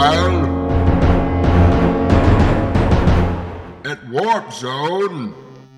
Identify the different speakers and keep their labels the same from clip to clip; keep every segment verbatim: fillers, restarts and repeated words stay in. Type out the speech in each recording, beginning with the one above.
Speaker 1: Meanwhile, at Warp Zone...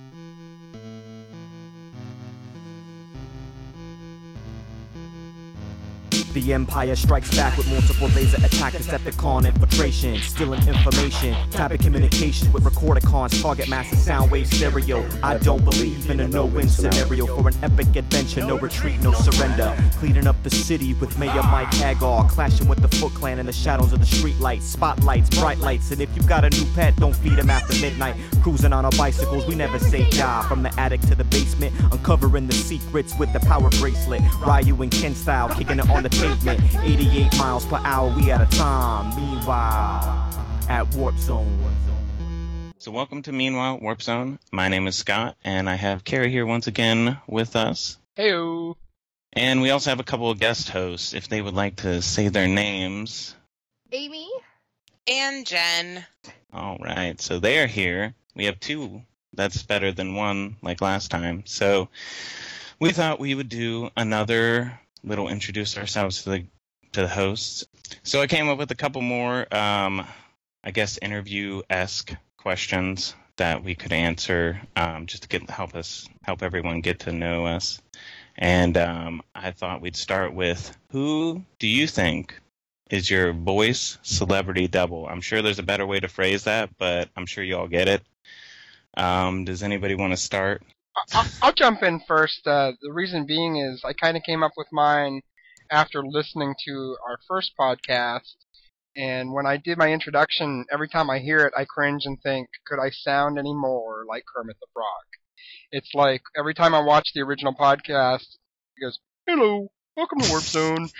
Speaker 2: The Empire strikes back with multiple laser attack, Decepticon infiltration, stealing information, tapping communication with recordicons, target massive sound wave stereo. I don't believe in a no-win scenario for an epic adventure, no retreat, no surrender. Cleaning up the city with Mayor Mike Hagar, clashing with the Foot Clan in the shadows of the streetlights, spotlights, bright lights, and if you got a new pet, don't feed him after midnight. Cruising on our bicycles, we never say die. From the attic to the basement, uncovering the secrets with the power bracelet. Ryu and Ken style, kicking it on the pavement. eighty-eight miles per hour, we at a time. Meanwhile, at Warp Zone.
Speaker 3: So welcome to Meanwhile, Warp Zone. My name is Scott, and I have Carrie here once again with us.
Speaker 4: Heyo.
Speaker 3: And we also have a couple of guest hosts, if they would like to say their names.
Speaker 5: Amy.
Speaker 6: And Jen.
Speaker 3: All right, so they are here. We have two. That's better than one, like last time. So we thought we would do another little introduce ourselves to the to the hosts. So I came up with a couple more, um, I guess, interview-esque questions that we could answer, um, just to get help us help everyone get to know us. And um, I thought we'd start with, who do you think is your voice celebrity double? I'm sure there's a better way to phrase that, but I'm sure you all get it. Um, does anybody want to start?
Speaker 4: I'll, I'll jump in first. Uh, the reason being is I kind of came up with mine after listening to our first podcast, and when I did my introduction, every time I hear it, I cringe and think, could I sound any more like Kermit the Frog? It's like every time I watch the original podcast, he goes, "Hello, welcome to Warp Zone."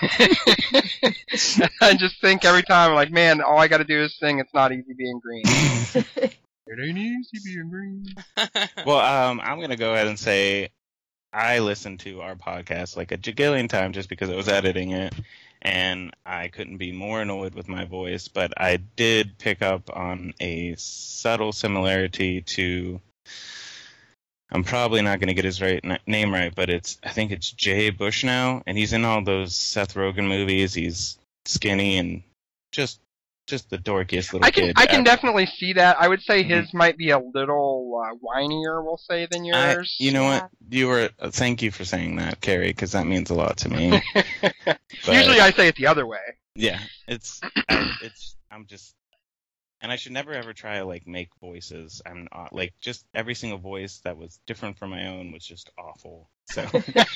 Speaker 4: I just think every time, like, man, all I got to do is sing "It's Not Easy Being Green." It ain't easy being green.
Speaker 3: Well, um, I'm going to go ahead and say I listened to our podcast like a jagillion times just because I was editing it, and I couldn't be more annoyed with my voice, but I did pick up on a subtle similarity to, I'm probably not going to get his right name right, but it's I think it's Jay Bushnell, and he's in all those Seth Rogen movies. He's skinny and just... just the dorkiest little
Speaker 4: I can,
Speaker 3: kid.
Speaker 4: I can
Speaker 3: ever.
Speaker 4: definitely see that. I would say his
Speaker 3: Mm-hmm.
Speaker 4: might be a little uh, whinier, we'll say, than yours.
Speaker 3: I, you know
Speaker 5: Yeah.
Speaker 3: what? You were. Uh, thank you for saying that, Carrie, because that means a lot to me. But,
Speaker 4: Usually I say it the other way.
Speaker 3: yeah, it's. I, it's. I'm just. And I should never ever try to like make voices. I'm not like just every single voice that was different from my own was just awful. So.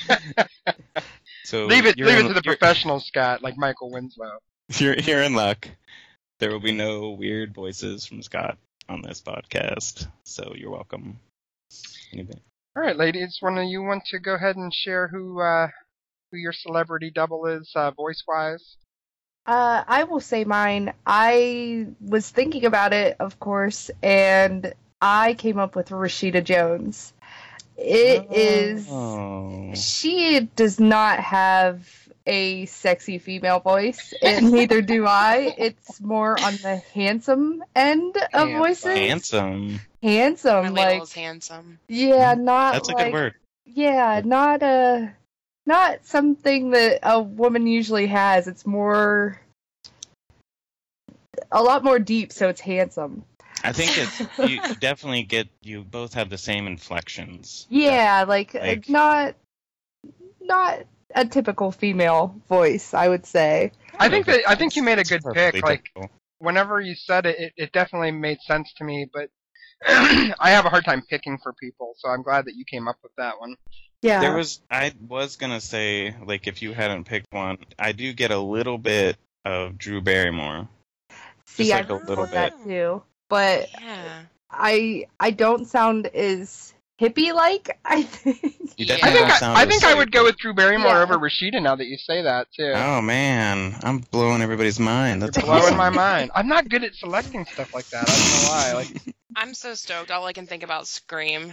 Speaker 3: so
Speaker 4: leave it,
Speaker 3: you're
Speaker 4: leave
Speaker 3: in,
Speaker 4: it to the
Speaker 3: you're,
Speaker 4: professional, Scott, like Michael Winslow.
Speaker 3: You're you're in luck. There will be no weird voices from Scott on this podcast, so you're welcome. Anybody?
Speaker 4: All right, ladies, one of you want to go ahead and share who uh, who your celebrity double is, uh, voice-wise?
Speaker 5: Uh, I will say mine. I was thinking about it, of course, and I came up with Rashida Jones. It
Speaker 3: oh.
Speaker 5: is. She does not have a sexy female voice, and neither do I. It's more on the handsome end of
Speaker 4: Handsome.
Speaker 5: voices.
Speaker 3: Handsome.
Speaker 5: Handsome,
Speaker 6: My
Speaker 5: like
Speaker 6: label's handsome.
Speaker 5: yeah, not
Speaker 3: That's a
Speaker 5: like
Speaker 3: good word.
Speaker 5: yeah, not a not something that a woman usually has. It's more a lot more deep, so it's handsome.
Speaker 3: I think it's you definitely get you both have the same inflections.
Speaker 5: Yeah, like, uh,
Speaker 3: Like-
Speaker 5: not not a typical female voice, I would say.
Speaker 4: I think that I think you made a good
Speaker 3: Perfectly
Speaker 4: pick. Like,
Speaker 3: typical.
Speaker 4: whenever you said it, it, it definitely made sense to me, but I have a hard time picking for people, so I'm glad that you came up with that one.
Speaker 5: Yeah.
Speaker 3: There was I was gonna say, like, if you hadn't picked one, I do get a little bit of Drew Barrymore.
Speaker 5: See,
Speaker 3: just
Speaker 5: I
Speaker 3: like a little
Speaker 5: thought that too, but
Speaker 6: Yeah.
Speaker 5: I I don't sound as hippie like. I think.
Speaker 3: You
Speaker 6: Yeah.
Speaker 3: definitely
Speaker 4: I think
Speaker 3: don't
Speaker 4: I,
Speaker 3: sound
Speaker 4: I
Speaker 3: as
Speaker 4: think I would go with Drew Barrymore
Speaker 5: Yeah.
Speaker 4: over Rashida now that you say that too.
Speaker 3: Oh man, I'm blowing everybody's mind. That's
Speaker 4: You're blowing
Speaker 3: awesome.
Speaker 4: my mind. I'm not good at selecting stuff like that. I don't know why. Like
Speaker 6: I'm so stoked. All I can think about Scream.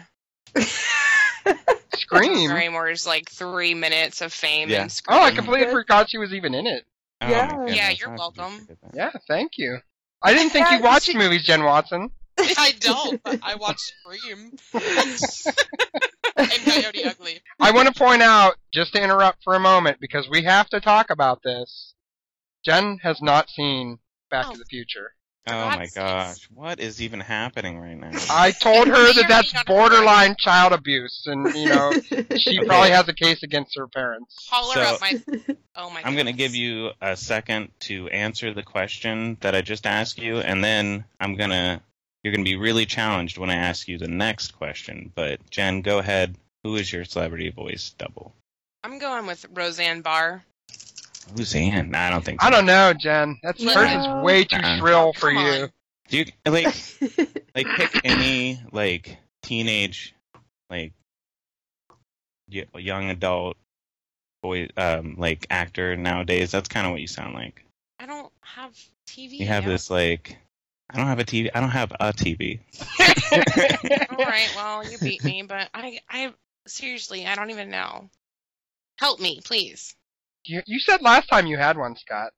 Speaker 4: Scream.
Speaker 6: Barrymore's like three minutes of fame
Speaker 3: Yeah.
Speaker 6: and Scream.
Speaker 4: Oh, I completely forgot she was even in it.
Speaker 3: Oh,
Speaker 5: Yeah.
Speaker 3: my goodness,
Speaker 6: Yeah,
Speaker 3: how
Speaker 6: you're
Speaker 3: could you
Speaker 6: welcome.
Speaker 3: forget that?
Speaker 4: Yeah, thank you. I didn't think you
Speaker 5: Yeah,
Speaker 4: watched
Speaker 5: she-
Speaker 4: movies, Jen Watson.
Speaker 7: I don't, but I watch Scream. And Coyote Ugly.
Speaker 4: I want to point out, just to interrupt for a moment, because we have to talk about this. Jen has not seen Back
Speaker 6: Oh.
Speaker 4: to the Future.
Speaker 3: Oh
Speaker 6: God's
Speaker 3: my
Speaker 6: sakes.
Speaker 3: gosh, what is even happening right now?
Speaker 4: I told
Speaker 6: It
Speaker 4: her
Speaker 6: may or
Speaker 4: that
Speaker 6: may
Speaker 4: that's
Speaker 6: not be
Speaker 4: borderline child abuse, and you know she
Speaker 3: Okay.
Speaker 4: probably has a case against her parents.
Speaker 6: Holler
Speaker 3: So-
Speaker 6: up my. Oh my.
Speaker 3: I'm going to
Speaker 6: goodness.
Speaker 3: give you a second to answer the question that I just asked you, and then I'm going to, you're going to be really challenged when I ask you the next question. But Jen, go ahead. Who is your celebrity voice double?
Speaker 6: I'm going with Roseanne Barr.
Speaker 3: Who's Ann? I don't think so.
Speaker 4: I don't know, Jen. That's
Speaker 5: No.
Speaker 4: hers is way too
Speaker 3: Uh-uh.
Speaker 4: shrill for
Speaker 6: Come
Speaker 4: you.
Speaker 6: on.
Speaker 3: Do you, like, like pick any, like, teenage, like, y- young adult boy, um, like, actor nowadays. That's kind of what you sound like.
Speaker 6: I don't have T V.
Speaker 3: You have
Speaker 6: yet.
Speaker 3: this, like, I don't have a T V. I don't have a T V.
Speaker 6: All right, well, you beat me, but I, I seriously, I don't even know. Help me, please.
Speaker 4: You, you said last time you had one, Scott.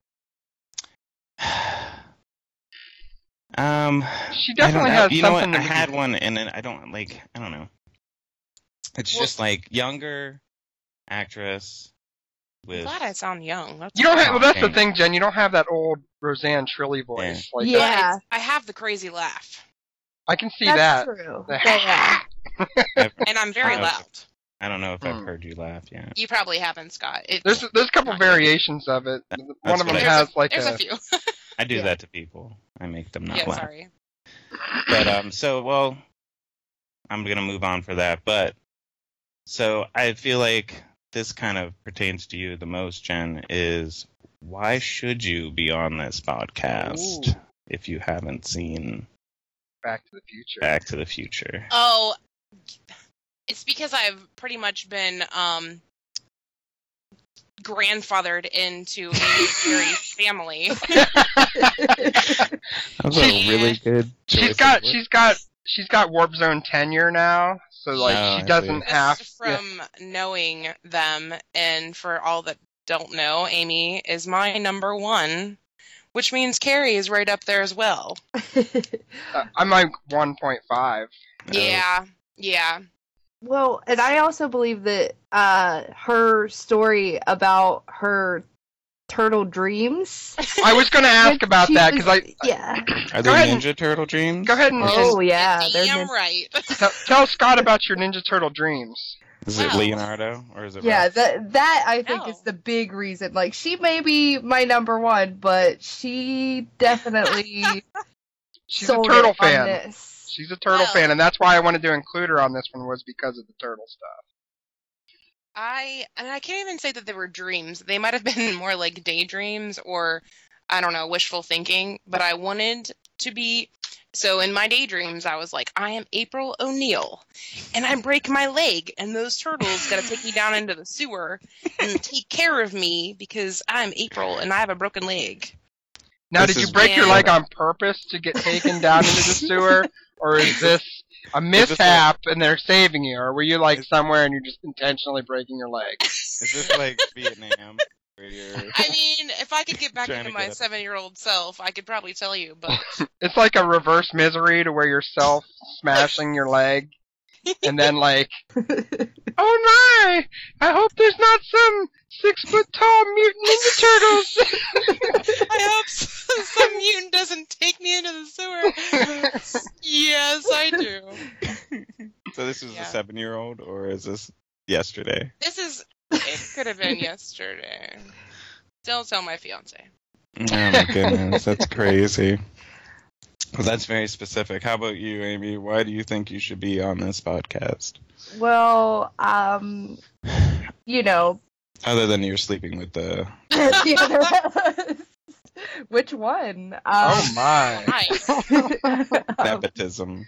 Speaker 3: um,
Speaker 4: She
Speaker 3: I don't
Speaker 4: definitely
Speaker 3: know.
Speaker 4: has
Speaker 3: You know what?
Speaker 4: something
Speaker 3: I
Speaker 4: to
Speaker 3: had
Speaker 4: be-
Speaker 3: one, and then I don't like. I don't know. It's
Speaker 6: Well-
Speaker 3: just like younger actress
Speaker 6: I'm
Speaker 3: with.
Speaker 6: glad I sound young. That's
Speaker 4: You don't have. Well, that's the
Speaker 3: Okay.
Speaker 4: thing, Jen. You don't have that old Roseanne Trilly voice. Like
Speaker 5: Yeah.
Speaker 4: that.
Speaker 6: But it's- I have the crazy laugh,
Speaker 4: I can see
Speaker 5: That's
Speaker 4: that.
Speaker 5: true.
Speaker 4: The-
Speaker 5: Yeah.
Speaker 3: I've-
Speaker 6: and I'm very
Speaker 3: Oh.
Speaker 6: loud.
Speaker 3: I don't know if I've
Speaker 4: Hmm.
Speaker 3: heard you laugh yet.
Speaker 6: You probably haven't, Scott. It,
Speaker 4: There's there's a couple
Speaker 6: Not good.
Speaker 4: variations of it.
Speaker 3: That-
Speaker 4: One
Speaker 3: that's
Speaker 4: of them
Speaker 3: what I-
Speaker 6: there's
Speaker 4: has
Speaker 6: a,
Speaker 4: like
Speaker 6: there's
Speaker 4: a.
Speaker 6: a few.
Speaker 3: I do
Speaker 5: Yeah.
Speaker 3: that to people. I make them not
Speaker 6: Yeah,
Speaker 3: laugh.
Speaker 6: sorry.
Speaker 3: But um, so well, I'm gonna move on for that. But so I feel like this kind of pertains to you the most, Jen. Is why should you be on this podcast
Speaker 4: Ooh.
Speaker 3: if you haven't seen
Speaker 4: Back to the Future.
Speaker 3: Back to the Future?
Speaker 6: Oh, it's because I've pretty much been um grandfathered into Amy Carey's family.
Speaker 3: That was a
Speaker 6: She-
Speaker 3: really good.
Speaker 4: She's
Speaker 3: choice
Speaker 4: got
Speaker 3: of words.
Speaker 4: she's got she's got Warp Zone tenure now, so like
Speaker 3: Oh, I
Speaker 4: she
Speaker 3: see.
Speaker 4: doesn't have.
Speaker 6: Just
Speaker 4: yeah.
Speaker 6: from knowing them, and for all that don't know, Amy is my number one, which means Carrie is right up there as well.
Speaker 4: Uh, I'm like one point five.
Speaker 3: No.
Speaker 6: Yeah, yeah.
Speaker 5: Well, and I also believe that uh, her story about her turtle dreams.
Speaker 4: I was going to ask
Speaker 5: when
Speaker 4: about
Speaker 5: she
Speaker 4: that
Speaker 5: was-
Speaker 4: because I
Speaker 5: yeah.
Speaker 3: Are
Speaker 4: Go
Speaker 3: they
Speaker 4: ahead and-
Speaker 3: Ninja Turtle dreams?
Speaker 4: go ahead and,
Speaker 5: Oh
Speaker 4: and
Speaker 5: yeah, they're
Speaker 6: Damn
Speaker 5: nin-
Speaker 6: right.
Speaker 4: tell, tell Scott about your Ninja Turtle dreams.
Speaker 3: Is it
Speaker 6: Wow.
Speaker 3: Leonardo or is it?
Speaker 5: yeah.
Speaker 3: Rex?
Speaker 5: That that I think
Speaker 6: No.
Speaker 5: is the big reason. Like she may be my number one, but she definitely
Speaker 4: She's a
Speaker 5: sold
Speaker 4: turtle
Speaker 5: it on
Speaker 4: fan.
Speaker 5: this.
Speaker 4: She's a turtle
Speaker 6: Well-
Speaker 4: fan, and that's why I wanted to include her on this one was because of the turtle stuff.
Speaker 6: I and I can't even say that they were dreams. They might have been more like daydreams or I don't know, wishful thinking, but I wanted to be so in my daydreams I was like, I am April O'Neil and I break my leg and those turtles got to take me down into the sewer and take care of me because I'm April and I have a broken leg.
Speaker 4: Now,
Speaker 3: This
Speaker 4: did you
Speaker 3: is-
Speaker 4: break your
Speaker 6: Yeah.
Speaker 4: leg on purpose to get taken down into the sewer, or is this a mishap and they're saving you, or were you like somewhere and you're just intentionally breaking your leg?
Speaker 3: Is this like Vietnam? Where you're...
Speaker 6: I mean, if I could get back
Speaker 3: Trying
Speaker 6: into
Speaker 3: to
Speaker 6: my
Speaker 3: get up.
Speaker 6: seven-year-old self, I could probably tell you, but
Speaker 4: It's like a reverse Misery to where you're self smashing your leg, and then like, oh my! I hope there's not some six foot tall mutant Ninja Turtles.
Speaker 6: I hope s- some mutant doesn't take me into the sewer. Yes, I do.
Speaker 3: So this is
Speaker 6: Yeah.
Speaker 3: a seven-year-old, or is this yesterday?
Speaker 6: This is. It could have been yesterday. Don't tell my fiance.
Speaker 3: Oh my goodness, that's crazy. Well, that's very specific. How about you, Amy? Why do you think you should be on this podcast?
Speaker 5: Well, um, you know,
Speaker 3: Other than you're sleeping with the...
Speaker 5: the other which one? Um,
Speaker 4: Oh my!
Speaker 6: Hi.
Speaker 3: nepotism.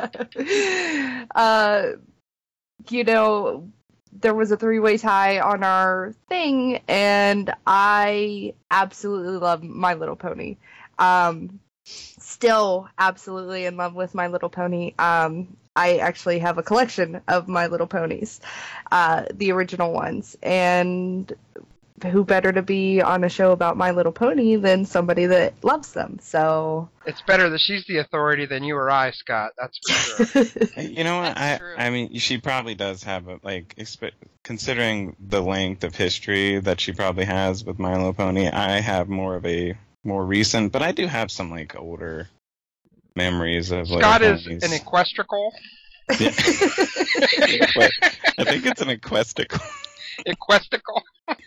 Speaker 5: yeah. Uh, you know, there was a three-way tie on our thing, and I absolutely love My Little Pony. Um, still absolutely in love with My Little Pony. Um, I actually have a collection of My Little Ponies, uh, the original ones, and who better to be on a show about My Little Pony than somebody that loves them? So,
Speaker 4: It's better that she's the authority than you or I, Scott. That's for sure.
Speaker 3: You know what? I
Speaker 6: That's true.
Speaker 3: I mean, she probably does have a, like, expe- considering the length of history that she probably has with My Little Pony, I have more of a more recent, but I do have some like older memories of like.
Speaker 4: Scott is
Speaker 3: homies.
Speaker 4: an equestrical.
Speaker 3: Yeah. I think it's an equestical.
Speaker 4: Equestical.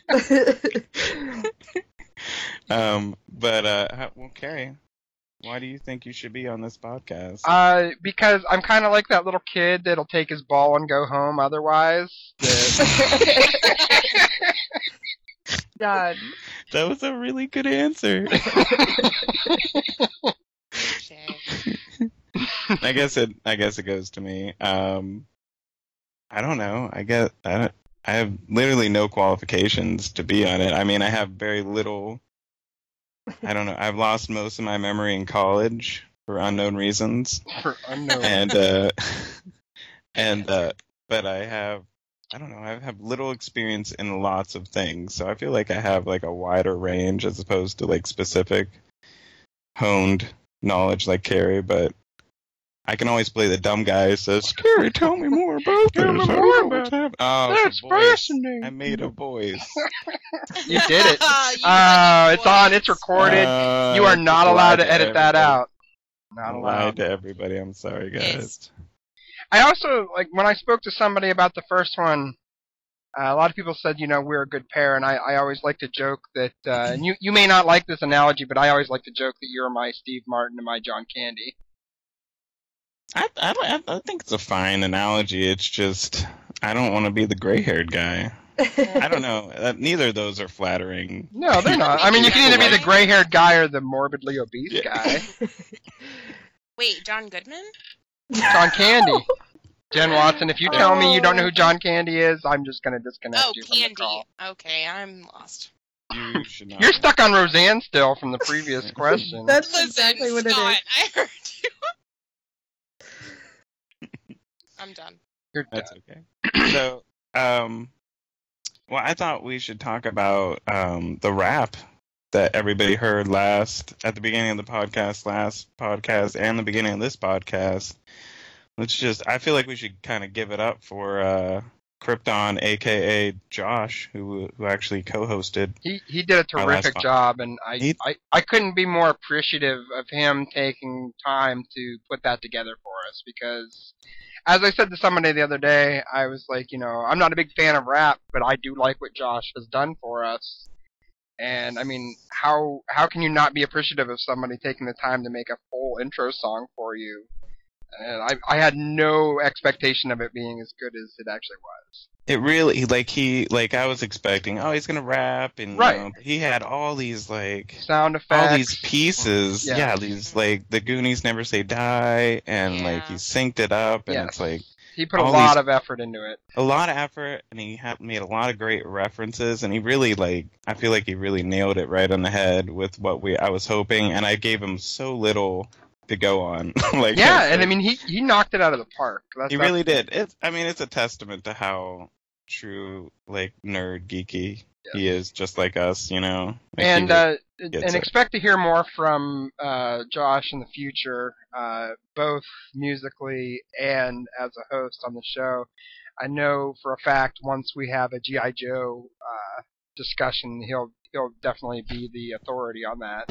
Speaker 3: um, but uh, how- well, Carrie, why do you think you should be on this podcast?
Speaker 4: Uh, because I'm kind of like that little kid that'll take his ball and go home otherwise. That-
Speaker 5: Done.
Speaker 3: That was a really good answer. I guess it. I guess it goes to me. Um, I don't know. I guess I don't. I have literally no qualifications to be on it. I mean, I have very little. I don't know. I've lost most of my memory in college for unknown reasons,
Speaker 4: for unknown.
Speaker 3: and uh, and uh, but I have. I don't know. I have little experience in lots of things, so I feel like I have like a wider range as opposed to like specific, honed knowledge like Carrie. But I can always play the dumb guy who says, "Carrie, tell me more about this."
Speaker 4: Tell me
Speaker 3: I don't
Speaker 4: more
Speaker 3: know what's
Speaker 4: about
Speaker 3: happening." Oh,
Speaker 4: That's
Speaker 3: it's a voice.
Speaker 4: fascinating.
Speaker 3: I made a voice.
Speaker 4: You did it.
Speaker 7: You
Speaker 4: Oh,
Speaker 7: had
Speaker 4: it's on. It's
Speaker 7: voice.
Speaker 4: recorded.
Speaker 3: Uh,
Speaker 4: You are
Speaker 3: I
Speaker 4: not
Speaker 3: just
Speaker 4: allowed
Speaker 3: lied
Speaker 4: to edit that
Speaker 3: everybody.
Speaker 4: out. Not
Speaker 3: I lied
Speaker 4: allowed.
Speaker 3: to everybody. I'm sorry, guys.
Speaker 7: Yes.
Speaker 4: I also, like, when I spoke to somebody about the first one, uh, a lot of people said, you know, we're a good pair, and I, I always like to joke that, uh, and you, you may not like this analogy, but I always like to joke that you're my Steve Martin and my John Candy.
Speaker 3: I, I, I think it's a fine analogy. It's just I don't want to be the gray-haired guy. I don't know. Uh, neither of those are flattering.
Speaker 4: No, they're not. I mean, you can either be the gray-haired guy or the morbidly obese
Speaker 3: Yeah.
Speaker 4: guy.
Speaker 6: Wait, John Goodman?
Speaker 4: John Candy. Jen Watson, if you tell me you don't know who John Candy is, I'm just going to disconnect
Speaker 6: Oh,
Speaker 4: you from the
Speaker 6: Candy.
Speaker 4: call.
Speaker 6: Okay, I'm lost.
Speaker 3: You should not.
Speaker 4: You're stuck on Roseanne still from the previous question.
Speaker 5: That's
Speaker 6: Listen,
Speaker 5: exactly what
Speaker 6: Scott,
Speaker 5: it
Speaker 6: I heard you. I'm done.
Speaker 4: You're
Speaker 3: That's
Speaker 4: dead.
Speaker 3: okay. So, um, well, I thought we should talk about um the rap that everybody heard last at the beginning of the podcast, last podcast, and the beginning of this podcast. Let's just. I feel like we should kind of give it up for uh, Krypton, aka Josh, who who actually co-hosted.
Speaker 4: He he did a
Speaker 3: Our last
Speaker 4: terrific
Speaker 3: pod-
Speaker 4: job, and I,
Speaker 3: He-
Speaker 4: I I couldn't be more appreciative of him taking time to put that together for us. Because, as I said to somebody the other day, I was like, you know, I'm not a big fan of rap, but I do like what Josh has done for us. And I mean, how how can you not be appreciative of somebody taking the time to make a full intro song for you? And I I had no expectation of it being as good as it actually was.
Speaker 3: It really like he like I was expecting. Oh, he's gonna rap, and you
Speaker 4: Right.
Speaker 3: know, he had all these like.
Speaker 4: Sound effects.
Speaker 3: all these pieces,
Speaker 4: Yeah.
Speaker 3: yeah. these like the Goonies Never Say Die, and like he
Speaker 6: Yeah.
Speaker 3: synced it up, and
Speaker 4: Yes.
Speaker 3: it's like
Speaker 4: He put a
Speaker 3: all
Speaker 4: lot
Speaker 3: these-
Speaker 4: of effort into it.
Speaker 3: a lot of effort, and he had made a lot of great references, and he really like I feel like he really nailed it right on the head with what we I was hoping, and I gave him so little to go on. like
Speaker 4: Yeah,
Speaker 3: it's
Speaker 4: and I
Speaker 3: like-
Speaker 4: mean, he he knocked it out of the park. That's,
Speaker 3: he
Speaker 4: that's-
Speaker 3: really did. It's I mean it's a testament to how true like nerd geeky he is, just like us, you know. Like, he
Speaker 4: And
Speaker 3: really-
Speaker 4: uh,
Speaker 3: gets
Speaker 4: and
Speaker 3: it.
Speaker 4: expect to hear more from uh, Josh in the future, uh, both musically and as a host on the show. I know for a fact once we have a G I. Joe uh, discussion, he'll he'll definitely be the authority on that.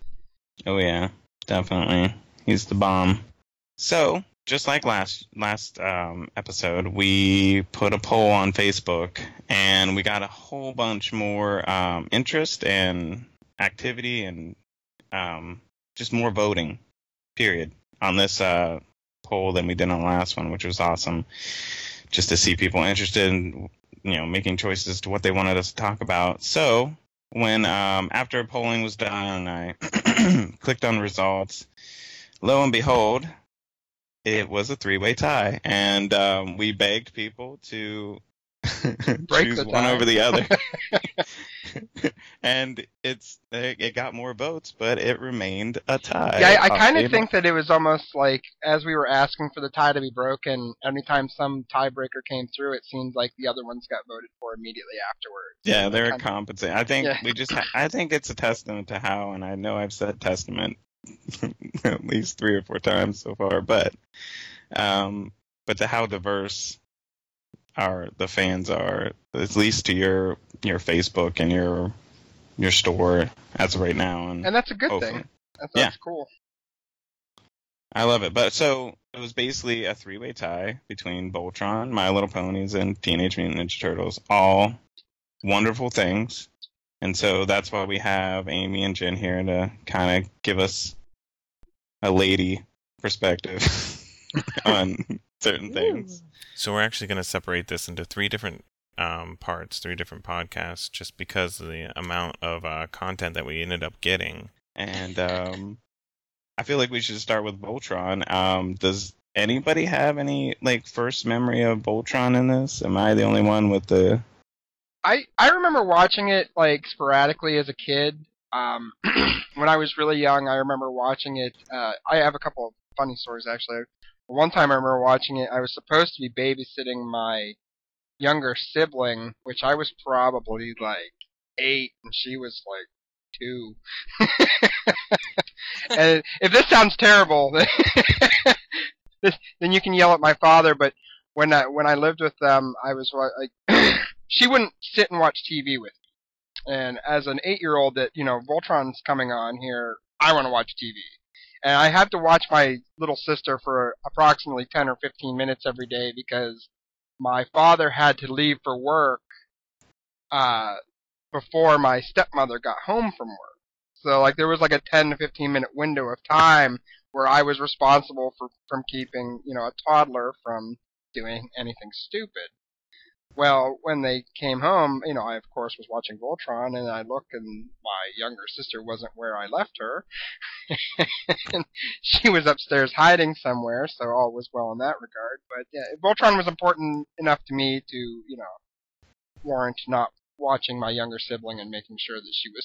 Speaker 3: Oh yeah, definitely. He's the bomb. So, just like last last um, episode, we put a poll on Facebook, and we got a whole bunch more um, interest and activity, and um, just more voting. Period. On this uh, poll than we did on the last one, which was awesome. Just to see people interested in, you know, making choices to what they wanted us to talk about. So, when um, after polling was done, I clicked on results. Lo and behold, it was a three-way tie, and um, we begged people to
Speaker 4: Break
Speaker 3: choose
Speaker 4: the
Speaker 3: one
Speaker 4: tie.
Speaker 3: over the other. And it's it it got more votes, but it remained a tie.
Speaker 4: Yeah, I, I
Speaker 3: Our
Speaker 4: kind of
Speaker 3: favorite-
Speaker 4: think that it was almost like as we were asking for the tie to be broken, anytime some tiebreaker came through, it seemed like the other ones got voted for immediately afterwards.
Speaker 3: Yeah,
Speaker 4: Like,
Speaker 3: they're
Speaker 4: kind of-
Speaker 3: compensating. I think
Speaker 4: Yeah.
Speaker 3: we just. Ha- I think it's a testament to how, and I know I've said testament at least three or four times so far, but um, but to how diverse our the fans are, at least to your your Facebook and your your store as of right now. And,
Speaker 4: And that's a good
Speaker 3: hopefully.
Speaker 4: thing. That's,
Speaker 3: Yeah.
Speaker 4: that's cool.
Speaker 3: I love it. But so it was basically a three-way tie between Voltron, My Little Ponies, and Teenage Mutant Ninja Turtles. All wonderful things. And so that's why we have Amy and Jen here to kind of give us a lady perspective on certain things.
Speaker 8: So we're actually going to separate this into three different um, parts, three different podcasts, just because of the amount of uh, content that we ended up getting.
Speaker 3: And um, I feel like we should start with Voltron. Um, does anybody have any like first memory of Voltron in this? Am I the only one with the?
Speaker 4: I, I remember watching it like sporadically as a kid. Um, when I was really young, I remember watching it. Uh, I have a couple of funny stories actually. One time I remember watching it. I was supposed to be babysitting my younger sibling, which I was probably like eight, and she was like two. And if this sounds terrible, then, then you can yell at my father. But when I when I lived with them, I was like. She wouldn't sit and watch T V with me. And as an eight-year-old that, you know, Voltron's coming on here, I want to watch T V. And I had to watch my little sister for approximately ten or fifteen minutes every day because my father had to leave for work uh, before my stepmother got home from work. So, like, there was like a ten to fifteen minute window of time where I was responsible for from keeping, you know, a toddler from doing anything stupid. Well, when they came home, you know, I, of course, was watching Voltron, and I look, and my younger sister wasn't where I left her. And she was upstairs hiding somewhere, so all was well in that regard. But, yeah, Voltron was important enough to me to, you know, warrant not watching my younger sibling and making sure that she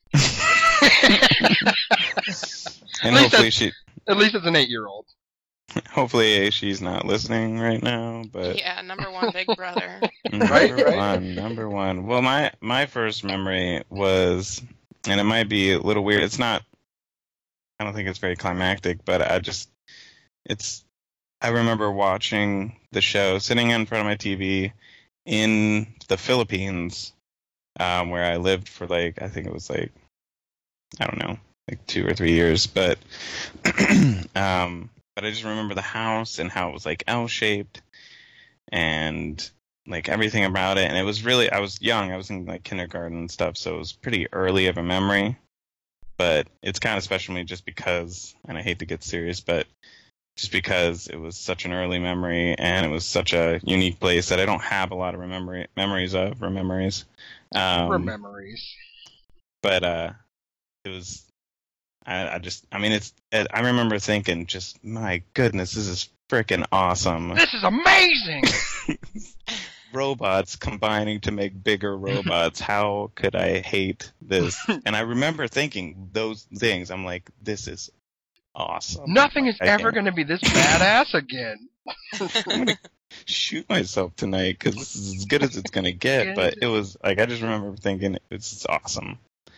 Speaker 4: was safe.
Speaker 3: And
Speaker 4: At least
Speaker 3: hopefully
Speaker 4: as-
Speaker 3: she,
Speaker 4: At least as an eight-year-old.
Speaker 3: hopefully she's not listening right now. But
Speaker 6: Yeah, number one, Big Brother.
Speaker 3: number
Speaker 4: Right, right.
Speaker 3: one, number one. Well, my my first memory was, and it might be a little weird. It's not. I don't think it's very climactic, but I just, it's. I remember watching the show, sitting in front of my T V in the Philippines, um, where I lived for like I think it was like, I don't know, like two or three years, but. um, But I just remember the house and how it was like L-shaped and like everything about it. And it was really, I was young. I was in like kindergarten and stuff. So it was pretty early of a memory. But it's kind of special to me just because, and I hate to get serious, but just because it was such an early memory and it was such a unique place that I don't have a lot of remember- memories of or memories. Um,
Speaker 4: For memories.
Speaker 3: But uh, it was. I, I just, I mean, it's, it, I remember thinking just, my goodness, this is freaking awesome.
Speaker 4: This is amazing!
Speaker 3: Robots combining to make bigger robots. How could I hate this? And I remember thinking those things. I'm like, this is awesome.
Speaker 4: Nothing is
Speaker 3: I
Speaker 4: ever
Speaker 3: can't
Speaker 4: going to be this badass again.
Speaker 3: shoot myself tonight because this is as good as it's going to get. But it was, like, I just remember thinking, this is awesome.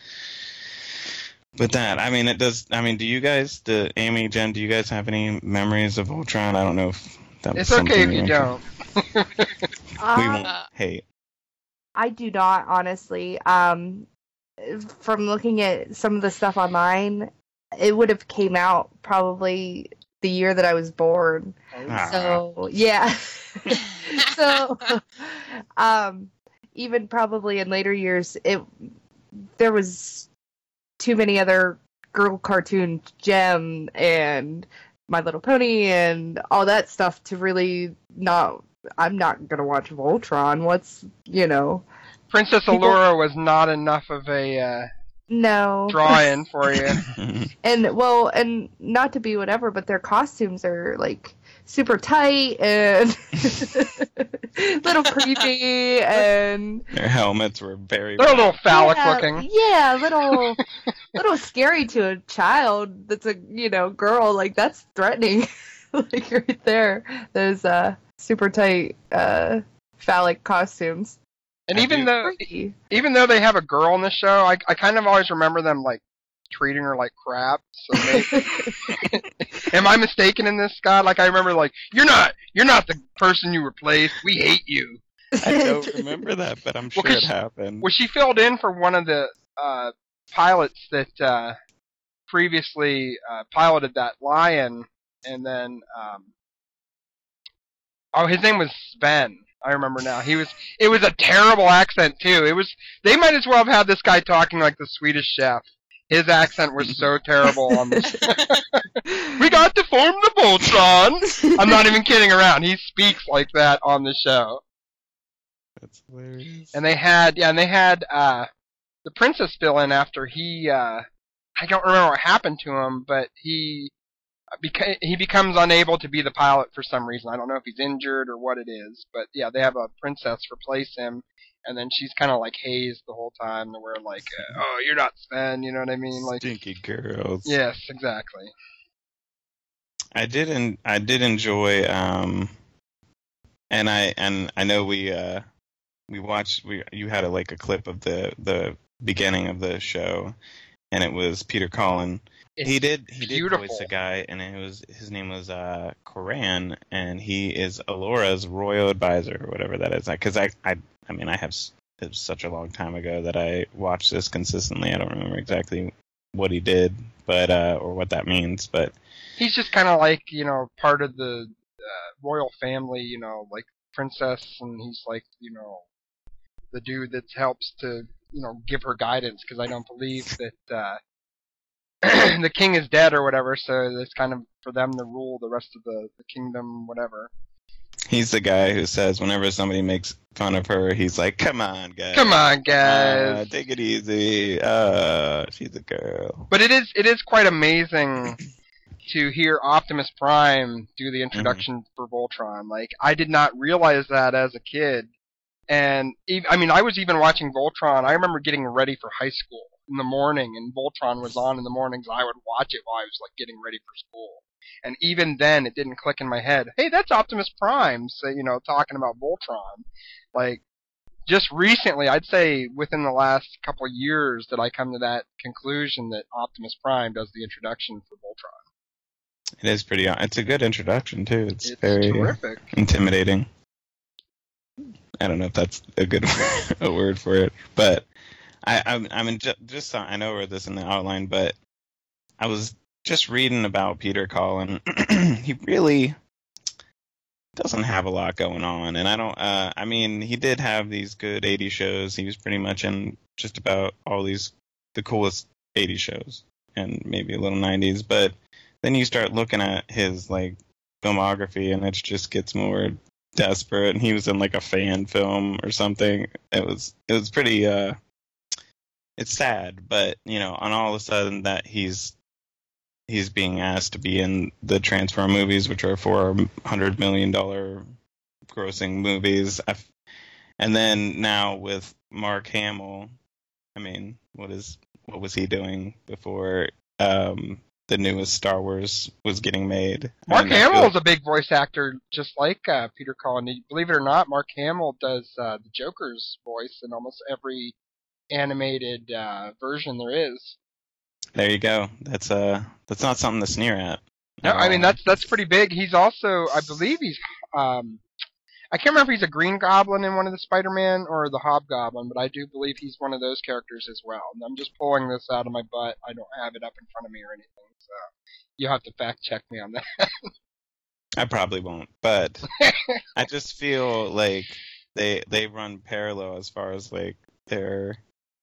Speaker 3: But that, I mean, it does. I mean, do you guys, do, Amy, Jen, do you guys have any memories of Voltron? I don't know if that was
Speaker 4: It's okay if
Speaker 3: something
Speaker 4: you
Speaker 3: we-
Speaker 4: don't.
Speaker 3: We won't
Speaker 6: Uh,
Speaker 3: hate.
Speaker 5: I do not, honestly. Um, from looking at some of the stuff online, it would have came out probably the year that I was born.
Speaker 3: Ah.
Speaker 5: So yeah. So um, even probably in later years, it there was too many other girl cartoon Gem and My Little Pony and all that stuff to really not. I'm not gonna watch Voltron. What's you know?
Speaker 4: Princess
Speaker 5: People-
Speaker 4: Allura was not enough of a uh,
Speaker 5: No.
Speaker 4: draw-in for you.
Speaker 5: And well, and not to be whatever, but their costumes are like super tight and little creepy and
Speaker 3: Their helmets were very.
Speaker 4: They're a little phallic
Speaker 5: yeah,
Speaker 4: looking.
Speaker 5: Yeah, little little scary to a child that's a you know girl. Like that's threatening. Like right there, those uh super tight uh phallic costumes.
Speaker 4: And
Speaker 3: I
Speaker 4: even
Speaker 3: do-
Speaker 4: though
Speaker 5: Freaky.
Speaker 4: even though they have a girl in the show, I I kind of always remember them like treating her like crap. So maybe, am I mistaken in this, Scott? Like I remember like you're not you're not the person you replaced. We hate you.
Speaker 3: I don't remember that, but I'm sure
Speaker 4: Well, 'cause
Speaker 3: it happened.
Speaker 4: Well, she filled in for one of the uh, pilots that uh, previously uh, piloted that Lion, and then um, oh, his name was Sven. I remember now. He was. It was a terrible accent too. It was. They might as well have had this guy talking like the Swedish Chef. His accent was so terrible on this. We got to form the Voltron. I'm not even kidding around. He speaks like that on the show.
Speaker 3: That's hilarious.
Speaker 4: And they had, yeah, and they had uh, the princess fill in after he. Uh, I don't remember what happened to him, but he beca- he becomes unable to be the pilot for some reason. I don't know if he's injured or what it is, but yeah, they have a princess replace him. And then she's kind of like hazed the whole time to where like, uh, oh, you're not Sven, you know what I mean? Like,
Speaker 3: Stinky girls.
Speaker 4: Yes, exactly.
Speaker 3: I did. En- I did enjoy. Um, and I and I know we uh, we watched. We you had a, like a clip of the the beginning of the show, and it was Peter Cullen.
Speaker 4: It's
Speaker 3: he did. He
Speaker 4: beautiful.
Speaker 3: did voice a guy, and it was his name was uh, Koran, and he is Alora's royal advisor or whatever that is. Because I, I, I mean, I have it was such a long time ago that I watched this consistently. I don't remember exactly what he did, but uh, or what that means. But
Speaker 4: he's just kind of like, you know, part of the uh, royal family, you know, like princess, and he's like, you know, the dude that helps to, you know, give her guidance. Because I don't believe that. Uh, the king is dead or whatever, so it's kind of for them to rule the rest of the, the kingdom, whatever.
Speaker 3: He's the guy who says whenever somebody makes fun of her, he's like, come on, guys.
Speaker 4: Come on, guys.
Speaker 3: Uh, take it easy. Uh, she's a girl.
Speaker 4: But it is it is quite amazing to hear Optimus Prime do the introduction mm-hmm. for Voltron. Like, I did not realize that as a kid. And, even, I mean, I was even watching Voltron. I remember getting ready for high school in the morning, and Voltron was on in the mornings. I would watch it while I was, like, getting ready for school. And even then, it didn't click in my head, hey, that's Optimus Prime, so, you know, talking about Voltron. Like, just recently, I'd say within the last couple of years, that I come to that conclusion that Optimus Prime does the introduction for Voltron.
Speaker 3: It is pretty, it's a good introduction, too. It's,
Speaker 4: it's
Speaker 3: very
Speaker 4: terrific.
Speaker 3: Intimidating. I don't know if that's a good a word for it, but I, I, I mean, just, just I know where this in the outline, but I was just reading about Peter Cullen. He really doesn't have a lot going on, and I don't. Uh, I mean, he did have these good eighties shows. He was pretty much in just about all these the coolest eighties shows, and maybe a little nineties. But then you start looking at his like filmography, and it just gets more desperate, and he was in like a fan film or something. It was it was pretty uh it's sad, but you know, on all of a sudden that he's he's being asked to be in the Transform movies, which are four hundred million dollar grossing movies. I've, and then now with Mark Hamill, I mean, what is what was he doing before um the newest Star Wars was getting made?
Speaker 4: Mark
Speaker 3: I mean,
Speaker 4: Hamill
Speaker 3: feel...
Speaker 4: is a big voice actor, just like uh, Peter Cullen. Believe it or not, Mark Hamill does uh, the Joker's voice in almost every animated uh, version there is.
Speaker 3: There you go. That's uh, that's not something to sneer at.
Speaker 4: No, I mean that's that's pretty big. He's also, I believe he's, um, I can't remember if he's a Green Goblin in one of the Spider-Man or the Hobgoblin, but I do believe he's one of those characters as well. And I'm just pulling this out of my butt. I don't have it up in front of me or anything, so you'll have to fact check me on that.
Speaker 3: I probably won't, but I just feel like they they run parallel as far as like their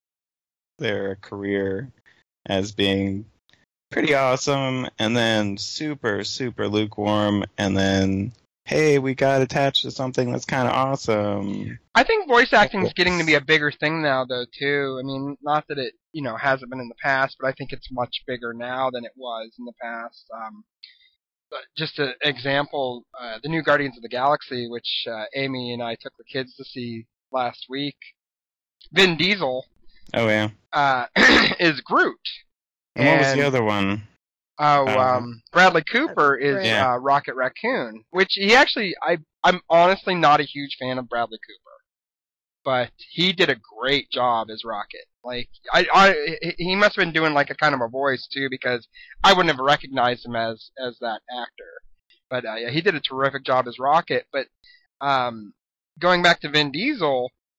Speaker 3: their career as being pretty awesome, and then super super lukewarm, and then hey, we got attached to something that's kind of awesome.
Speaker 4: I think voice acting is getting to be a bigger thing now, though, too. I mean, not that it, you know, hasn't been in the past, but I think it's much bigger now than it was in the past. Um, but just an example, uh, the new Guardians of the Galaxy, which uh, Amy and I took the kids to see last week, Vin Diesel
Speaker 3: Oh, yeah.
Speaker 4: uh, is Groot.
Speaker 3: And, and what was the other one?
Speaker 4: Oh, um, Bradley Cooper is
Speaker 3: yeah.
Speaker 4: uh, Rocket Raccoon, which he actually, I, I'm honestly not a huge fan of Bradley Cooper, but he did a great job as Rocket. Like, I, I, he must have been doing like a kind of a voice too, because I wouldn't have recognized him as, as that actor. But uh, yeah, he did a terrific job as Rocket. But um, going back to Vin Diesel,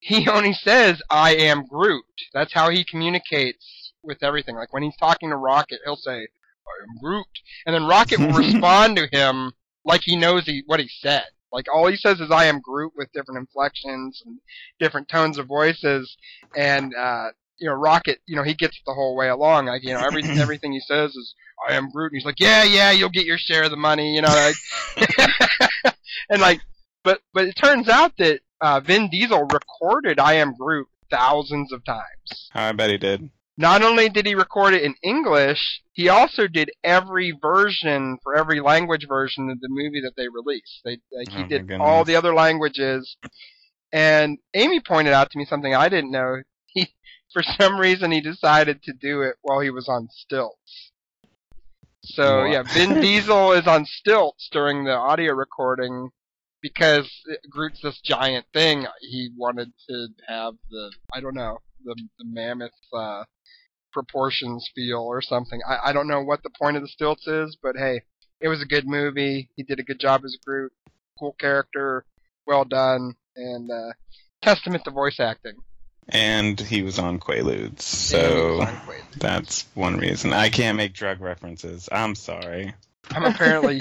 Speaker 4: he only says, I am Groot. That's how he communicates with everything. Like, when he's talking to Rocket, he'll say, I am Groot. And then Rocket will respond to him like he knows he, what he said. Like, all he says is, I am Groot, with different inflections and different tones of voices. And, uh, you know, Rocket, you know, he gets it the whole way along. Like, you know, every, everything he says is, I am Groot. And he's like, yeah, yeah, you'll get your share of the money, you know. Like, and, like, but, but it turns out that uh, Vin Diesel recorded I Am Groot thousands of times.
Speaker 3: I bet he did.
Speaker 4: Not only did he record it in English, he also did every version for every language version of the movie that they released. They, like, he
Speaker 3: Oh, my
Speaker 4: did
Speaker 3: goodness.
Speaker 4: all the other languages. And Amy pointed out to me something I didn't know. He, for some reason, he decided to do it while he was on stilts. So,
Speaker 3: What?
Speaker 4: yeah, Vin Diesel is on stilts during the audio recording because Groot's this giant thing. He wanted to have the, I don't know, the, the mammoth uh, proportions feel or something. I, I don't know what the point of the stilts is, but hey, it was a good movie. He did a good job as Groot. Cool character. Well done. And uh, testament to voice acting.
Speaker 3: And he was on Quaaludes,
Speaker 4: And he
Speaker 3: so
Speaker 4: was on Quaaludes.
Speaker 3: that's one reason. I can't make drug references. I'm sorry.
Speaker 4: I'm apparently...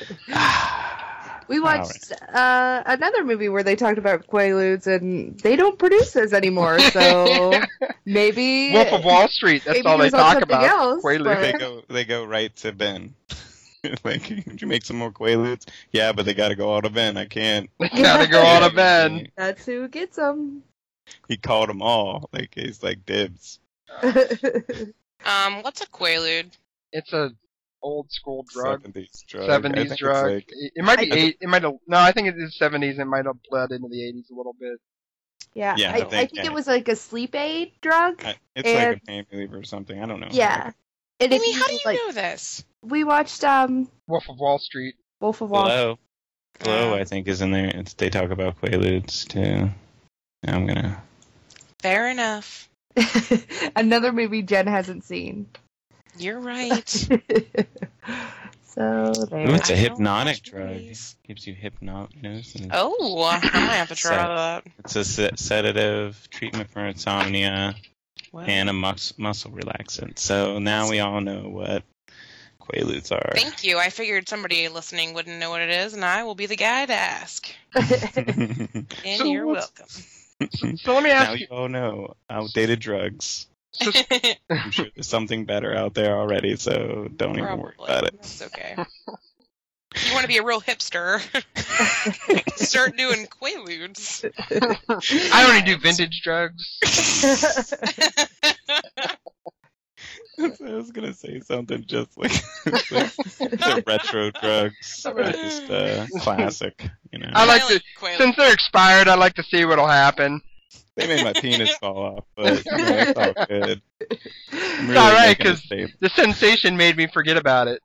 Speaker 5: We watched uh, another movie where they talked about Quaaludes, and they don't produce those anymore. So maybe
Speaker 4: Wolf of Wall Street. That's
Speaker 5: maybe
Speaker 4: all
Speaker 5: he
Speaker 4: they
Speaker 5: was on
Speaker 4: talk
Speaker 5: something
Speaker 4: about.
Speaker 5: else,
Speaker 4: Quaaludes.
Speaker 3: They go they go right to Ben. Like, could you make some more Quaaludes? Yeah, but they gotta go out of Ben. I can't.
Speaker 4: They gotta go out of Ben.
Speaker 5: that's who gets them.
Speaker 3: He called them all. Like, he's like dibs.
Speaker 6: Um, what's a Quaalude?
Speaker 4: It's a old school drug.
Speaker 3: seventies drug. I
Speaker 4: Seventies
Speaker 3: think it's
Speaker 4: drug.
Speaker 3: like-
Speaker 4: It it might be
Speaker 5: I-
Speaker 4: eight. It might have. No, I think it is seventies. It might have bled into the eighties a little bit.
Speaker 5: yeah,
Speaker 3: Yeah,
Speaker 5: I,
Speaker 3: I
Speaker 5: I
Speaker 3: think-
Speaker 5: think it was like a sleep aid drug.
Speaker 3: I- it's like a
Speaker 5: And-
Speaker 3: pain reliever or something. I don't know.
Speaker 5: Yeah, and if
Speaker 6: Amy, how do you
Speaker 5: like,
Speaker 6: know this?
Speaker 5: we watched um
Speaker 4: Wolf of Wall Street.
Speaker 5: Wolf of Wall Street.
Speaker 3: Glow. Glow,
Speaker 6: Uh,
Speaker 3: I think, is in there. It's, they talk about Quaaludes, too. I'm gonna...
Speaker 6: Fair enough.
Speaker 5: Another movie Jen hasn't seen.
Speaker 6: You're right.
Speaker 5: So there.
Speaker 3: Ooh, it's a
Speaker 6: I don't
Speaker 3: hypnotic
Speaker 6: watch
Speaker 3: drug.
Speaker 6: movies.
Speaker 3: Keeps you hypnotic. And
Speaker 6: Oh, I might have to try that.
Speaker 3: It's a se- sedative, treatment for insomnia,
Speaker 6: Wow.
Speaker 3: and a mus- muscle relaxant. So now we all know what Quaaludes are.
Speaker 6: Thank you. I figured somebody listening wouldn't know what it is, and I will be the guy to ask. And
Speaker 4: So
Speaker 6: you're
Speaker 4: what's-
Speaker 6: welcome.
Speaker 4: So let me
Speaker 3: now
Speaker 4: ask you.
Speaker 3: you all know outdated drugs.
Speaker 4: So,
Speaker 3: I'm sure there's something better out there already, so don't even worry
Speaker 6: Probably.
Speaker 3: about it.
Speaker 6: That's okay. If you want to be a real hipster, start doing Quaaludes.
Speaker 4: I only do vintage drugs.
Speaker 3: I was gonna say something just like, like the retro drugs, or just uh, classic. You know,
Speaker 4: I like to.
Speaker 6: Quaaludes.
Speaker 4: Since they're expired, I like to see what'll happen.
Speaker 3: they made my penis fall off, but you know, it's all good. I'm
Speaker 4: It's all right,
Speaker 3: making a
Speaker 4: 'cause
Speaker 3: statement.
Speaker 4: The sensation made me forget about it.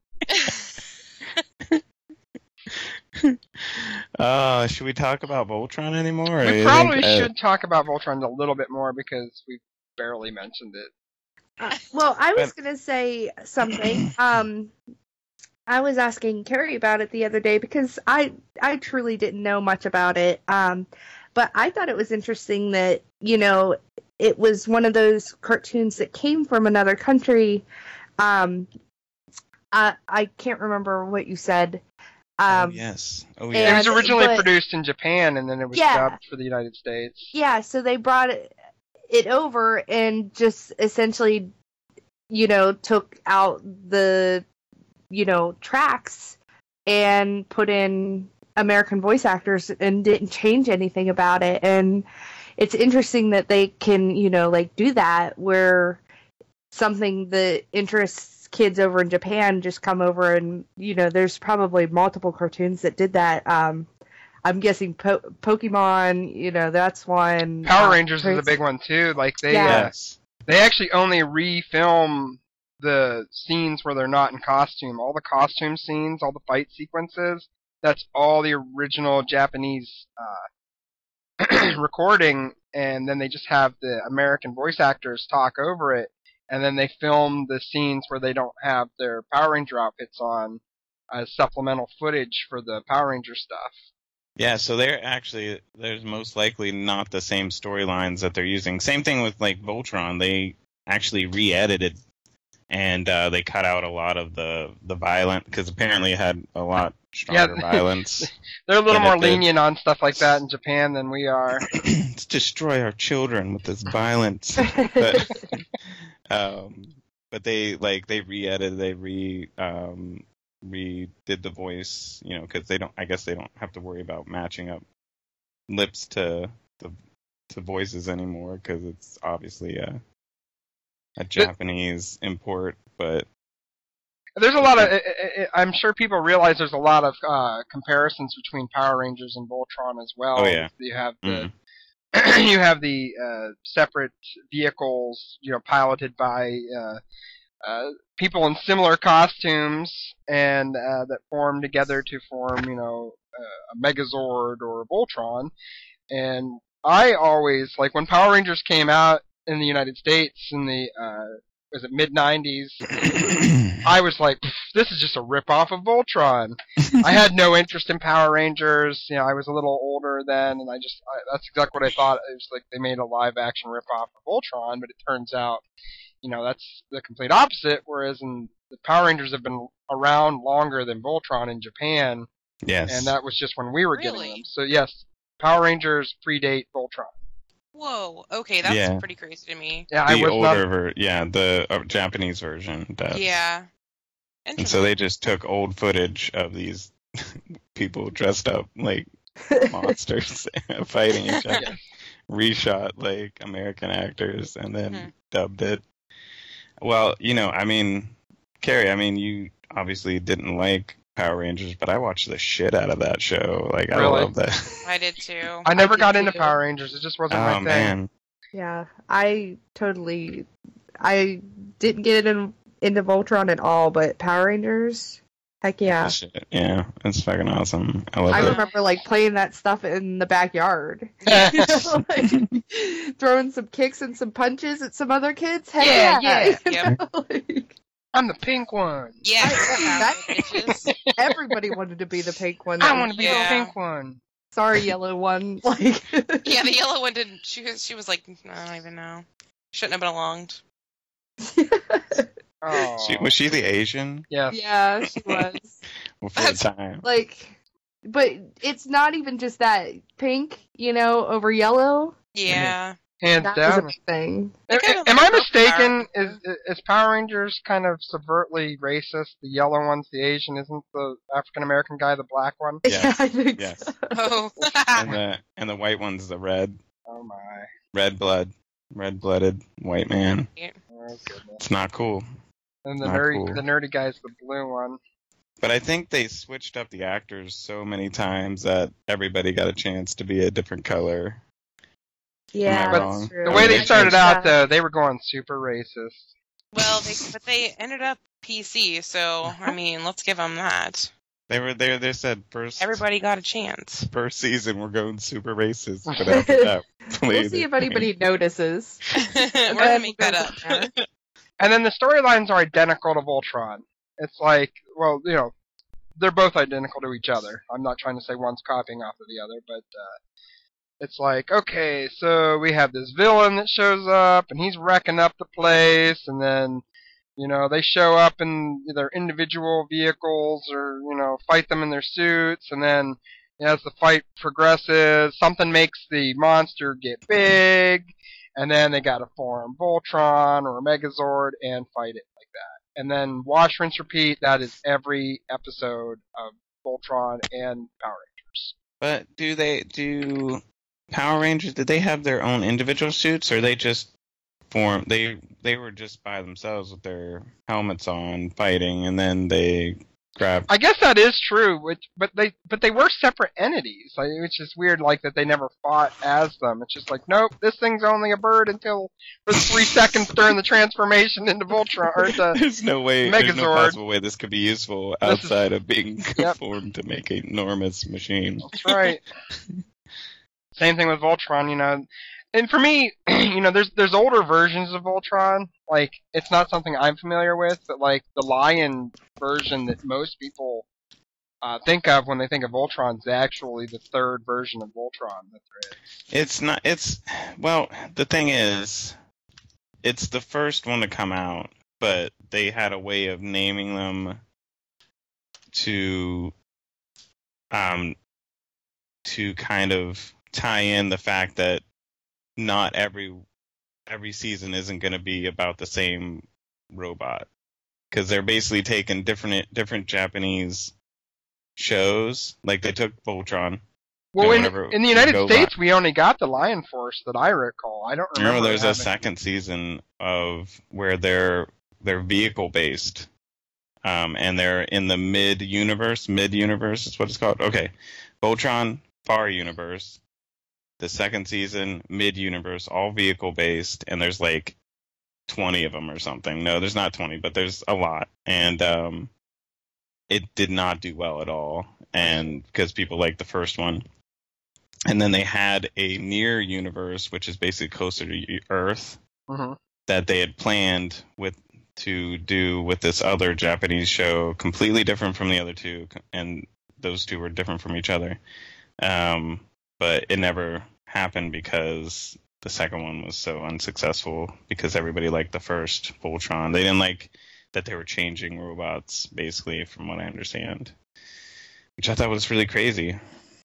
Speaker 3: Uh, should we talk about Voltron anymore? or
Speaker 4: We
Speaker 3: you
Speaker 4: probably
Speaker 3: think, uh,
Speaker 4: should talk about Voltron a little bit more because we barely mentioned it.
Speaker 5: Well, I was gonna say something. Um, I was asking Carrie about it the other day because I I truly didn't know much about it. Um, but I thought it was interesting that you know it was one of those cartoons that came from another country. Um, I I can't remember what you said. Um,
Speaker 3: oh, yes. Oh,
Speaker 5: and-
Speaker 4: It
Speaker 3: yeah.
Speaker 4: was originally
Speaker 5: but-
Speaker 4: produced in Japan and then it was
Speaker 5: Yeah.
Speaker 4: dubbed for the United States.
Speaker 5: Yeah, so they brought it, it over and just essentially, you know, took out the, you know, tracks and put in American voice actors and didn't change anything about it. And it's interesting that they can, you know, like do that where something that interests kids over in Japan just come over and, you know, there's probably multiple cartoons that did that. Um, I'm guessing po- Pokemon, you know, that's one.
Speaker 4: Power
Speaker 5: Uh,
Speaker 4: Rangers is a
Speaker 5: Trans-
Speaker 4: big one too. Like they
Speaker 5: Yeah.
Speaker 4: uh,
Speaker 3: Yes.
Speaker 4: they actually only refilm the scenes where they're not in costume. All the costume scenes, all the fight sequences, that's all the original Japanese uh, recording, and then they just have the American voice actors talk over it, and then they film the scenes where they don't have their Power Ranger outfits on as supplemental footage for the Power Ranger stuff.
Speaker 3: Yeah, so they're actually, there's most likely not the same storylines that they're using. Same thing with, like, Voltron. They actually re-edited, and uh, they cut out a lot of the, the violent, because apparently it had a lot stronger
Speaker 4: Yeah.
Speaker 3: violence.
Speaker 4: They're a little
Speaker 3: than
Speaker 4: more
Speaker 3: it did.
Speaker 4: lenient on stuff like that in Japan than we are.
Speaker 3: Let's destroy our children with this violence. But, um, but they, like, they re-edited, they re... Um, redid the voice, you know, because they don't. I guess they don't have to worry about matching up lips to the to voices anymore because it's obviously a a Japanese import. But
Speaker 4: There's a lot of. I- I- I'm sure people realize there's a lot of uh, comparisons between Power Rangers and Voltron as well.
Speaker 3: Oh, yeah.
Speaker 4: You have the
Speaker 3: mm,
Speaker 4: you have the uh, separate vehicles, you know, piloted by uh, uh, people in similar costumes and uh, that form together to form, you know, uh, a Megazord or a Voltron. And I always, like, when Power Rangers came out in the United States in the, uh, was it mid nineties, I was like, this is just a rip-off of Voltron. I had no interest in Power Rangers. You know, I was a little older then, and I just, I, that's exactly what I thought. It was like they made a live-action rip-off of Voltron, but it turns out, you know, that's the complete opposite, whereas in the Power Rangers have been around longer than Voltron in Japan,
Speaker 3: yes,
Speaker 4: and that was just when we were getting
Speaker 6: Really?
Speaker 4: them. So yes, Power Rangers predate Voltron.
Speaker 6: Whoa. Okay, that's
Speaker 3: Yeah.
Speaker 6: pretty crazy to me.
Speaker 4: Yeah, I
Speaker 3: the
Speaker 4: was
Speaker 3: older
Speaker 4: not.
Speaker 3: ver- yeah, the uh, Japanese version does.
Speaker 6: Yeah.
Speaker 3: And
Speaker 6: Interesting.
Speaker 3: so they just took old footage of these people dressed up like monsters fighting each other, reshot like American actors, and then
Speaker 6: Mhm.
Speaker 3: dubbed it. Well, you know, I mean, Carrie, I mean, you obviously didn't like Power Rangers, but I watched the shit out of that show. Like, I
Speaker 4: Really?
Speaker 3: love that.
Speaker 6: I did too.
Speaker 4: I never
Speaker 5: I did
Speaker 4: got into
Speaker 5: too.
Speaker 4: Power Rangers. It just wasn't my
Speaker 3: Oh
Speaker 4: thing.
Speaker 3: man,
Speaker 5: Yeah, I totally. I didn't get in, into Voltron at all, but Power Rangers, heck yeah.
Speaker 3: Shit. Yeah, it's fucking awesome. I love
Speaker 5: I
Speaker 3: it.
Speaker 5: remember like playing that stuff in the backyard, like, throwing some kicks and some punches at some other kids. Heck
Speaker 4: Yeah,
Speaker 5: yeah,
Speaker 6: yeah.
Speaker 5: you know, like,
Speaker 4: I'm the pink one.
Speaker 6: Yeah.
Speaker 5: I-
Speaker 6: bitches.
Speaker 5: everybody wanted to be the pink one.
Speaker 4: I
Speaker 5: that
Speaker 4: want
Speaker 5: was-
Speaker 4: to be
Speaker 6: Yeah.
Speaker 4: the pink one.
Speaker 5: Sorry, yellow one. Like,
Speaker 6: Yeah, the yellow one didn't. She was. She was like, I don't even know. Shouldn't have belonged.
Speaker 4: Oh.
Speaker 3: She, was she the Asian
Speaker 4: Yes.
Speaker 5: yeah, she was.
Speaker 3: for the time?
Speaker 5: Like, but it's not even just that pink, you know, over yellow.
Speaker 6: Yeah.
Speaker 4: Hands
Speaker 5: That was a
Speaker 4: down.
Speaker 5: big thing.
Speaker 6: They kinda
Speaker 4: Am
Speaker 6: like
Speaker 4: I
Speaker 6: both
Speaker 4: mistaken?
Speaker 6: are.
Speaker 4: Is is Power Rangers kind of subvertly racist? The yellow one's the Asian, isn't the African American guy the black one?
Speaker 3: Yes,
Speaker 5: Yeah, I think
Speaker 3: yes.
Speaker 5: so.
Speaker 6: Oh.
Speaker 3: And the and the white one's the red,
Speaker 4: Oh my.
Speaker 3: red blood, red blooded white man.
Speaker 4: Oh goodness.
Speaker 3: It's not cool.
Speaker 4: And the
Speaker 3: Not
Speaker 4: nerdy
Speaker 3: cool.
Speaker 4: the nerdy guy's the blue one.
Speaker 3: But I think they switched up the actors so many times that everybody got a chance to be a different color.
Speaker 5: Yeah,
Speaker 3: But
Speaker 5: that's true.
Speaker 4: The way they
Speaker 3: Yeah.
Speaker 4: started
Speaker 5: Yeah.
Speaker 4: out though, they were going super racist.
Speaker 6: Well, they, but they ended up P C, so I mean, let's give them that.
Speaker 3: They were there. They said first
Speaker 6: Everybody got a chance.
Speaker 3: first season we're going super racist, but after that,
Speaker 5: We'll
Speaker 3: played
Speaker 5: see
Speaker 3: it.
Speaker 5: if anybody notices.
Speaker 6: We're
Speaker 5: And
Speaker 6: gonna
Speaker 5: then
Speaker 6: make
Speaker 5: we'll
Speaker 6: that
Speaker 5: go
Speaker 6: up.
Speaker 5: from there.
Speaker 4: And then the storylines are identical to Voltron. It's like, well, you know, they're both identical to each other. I'm not trying to say one's copying off of the other, but uh, it's like, okay, so we have this villain that shows up, and he's wrecking up the place, and then, you know, they show up in their individual vehicles, or, you know, fight them in their suits, and then as the fight progresses, something makes the monster get big, and then they gotta form Voltron or a Megazord and fight it like that. And then wash, rinse, repeat, that is every episode of Voltron and Power Rangers.
Speaker 3: But do they do Power Rangers? Did they have their own individual suits, or they just form? They they were just by themselves with their helmets on, fighting, and then they grabbed.
Speaker 4: I guess that is true, which, but they but they were separate entities, like, which is weird, like that they never fought as them. It's just like, nope, this thing's only a bird until for three seconds during the transformation into Voltron or into
Speaker 3: There's no way. There's no
Speaker 4: Megazord.
Speaker 3: possible way this could be useful
Speaker 4: This is-
Speaker 3: outside of being
Speaker 4: Yep.
Speaker 3: formed to make an enormous machine.
Speaker 4: That's right. Same thing with Voltron, you know. And for me, you know, there's there's older versions of Voltron. Like, it's not something I'm familiar with, but like the Lion version that most people uh, think of when they think of Voltron is actually the third version of Voltron that there is.
Speaker 3: It's not. It's well. The thing is, it's the first one to come out, but they had a way of naming them to, um, to kind of tie in the fact that not every every season isn't going to be about the same robot, because they're basically taking different different Japanese shows. Like they took Voltron.
Speaker 4: Well,
Speaker 3: you know,
Speaker 4: in, in the United States, we only got the Lion Force that I recall. I don't remember.
Speaker 3: No, there's
Speaker 4: having...
Speaker 3: a second season of where they're they're vehicle based, um, and they're in the mid universe. Mid universe is what it's called. Okay, Voltron Far Universe. The second season, mid universe, all vehicle based, and there's like twenty of them or something. No, there's not twenty, but there's a lot, and um, it did not do well at all, and because people liked the first one. And then they had a near universe, which is basically closer to Earth,
Speaker 4: mm-hmm.
Speaker 3: that they had planned with to do with this other Japanese show, completely different from the other two, and those two were different from each other. Um, but it never happened because the second one was so unsuccessful, because everybody liked the first Voltron. They didn't like that they were changing robots, basically, from what I understand, which I thought was really crazy.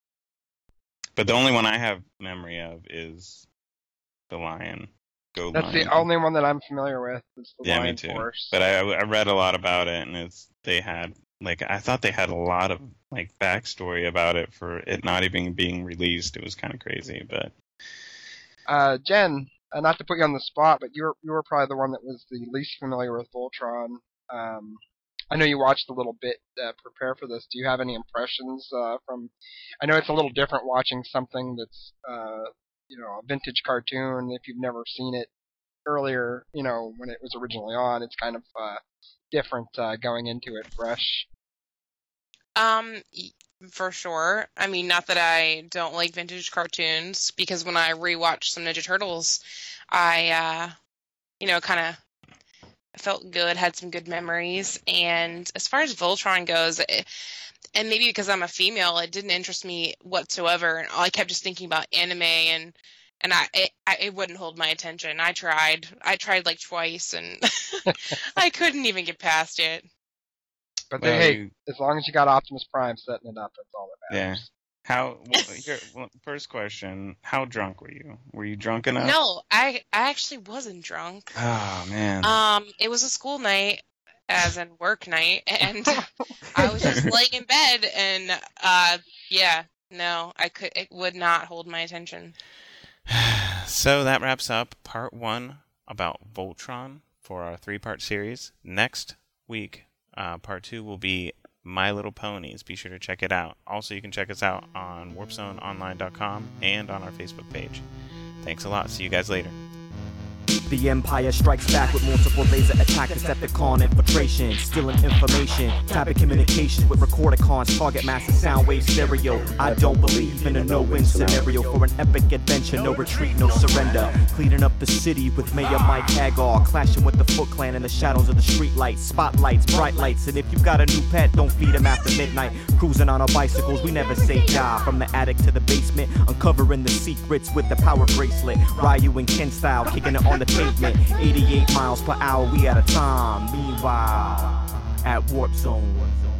Speaker 3: But the only one I have memory of is the Lion. Go
Speaker 4: That's
Speaker 3: Lion.
Speaker 4: the only one that I'm familiar with. Is the
Speaker 3: yeah,
Speaker 4: Lion
Speaker 3: me too.
Speaker 4: Force.
Speaker 3: But I, I read a lot about it, and it's they had like I thought they had a lot of like backstory about it for it not even being released. It was kind of crazy, but.
Speaker 4: Uh, Jen, uh, not to put you on the spot, but you were you were probably the one that was the least familiar with Voltron. Um, I know you watched a little bit uh, prepare for this. Do you have any impressions uh, from? I know it's a little different watching something that's uh, you know a vintage cartoon. If you've never seen it earlier, you know when it was originally on, it's kind of uh, different uh, going into it fresh.
Speaker 6: Um, for sure. I mean, not that I don't like vintage cartoons, because when I rewatched some Ninja Turtles, I, uh, you know, kind of felt good, had some good memories. And as far as Voltron goes, it, and maybe because I'm a female, it didn't interest me whatsoever. And I kept just thinking about anime, and and I it, I it wouldn't hold my attention. I tried, I tried like twice, and I couldn't even get past it.
Speaker 4: But
Speaker 3: Well,
Speaker 4: then, hey,
Speaker 3: you-
Speaker 4: as long as you got Optimus Prime setting it up, that's all that
Speaker 3: Yeah.
Speaker 4: matters.
Speaker 3: How? Well, here, well, first question: how drunk were you? Were you drunk enough?
Speaker 6: No, I I actually wasn't drunk.
Speaker 3: Oh man.
Speaker 6: Um, it was a school night, as in work night, and I was just laying in bed, and uh, yeah, no, I could, it would not hold my attention.
Speaker 8: So that wraps up part one about Voltron for our three-part series. Next week, uh, part two will be My Little Ponies. Be sure to check it out. Also, you can check us out on warp zone online dot com and on our Facebook page. Thanks a lot. See you guys later.
Speaker 2: The Empire strikes back with multiple laser attack, Decepticon infiltration, stealing information, tapping communications with Recordicons, target massive sound wave stereo. I don't believe in a no-win scenario for an epic adventure, no retreat, no surrender. Cleaning up the city with Mayor Mike Hagar, clashing with the Foot Clan in the shadows of the streetlights, spotlights, bright lights, and if you got a new pet, don't feed him after midnight. Cruising on our bicycles, we never say die. From the attic to the basement, uncovering the secrets with the power bracelet. Ryu and Ken style, kicking it on the pavement, eighty-eight miles per hour, we out of time. Meanwhile, at Warp Zone.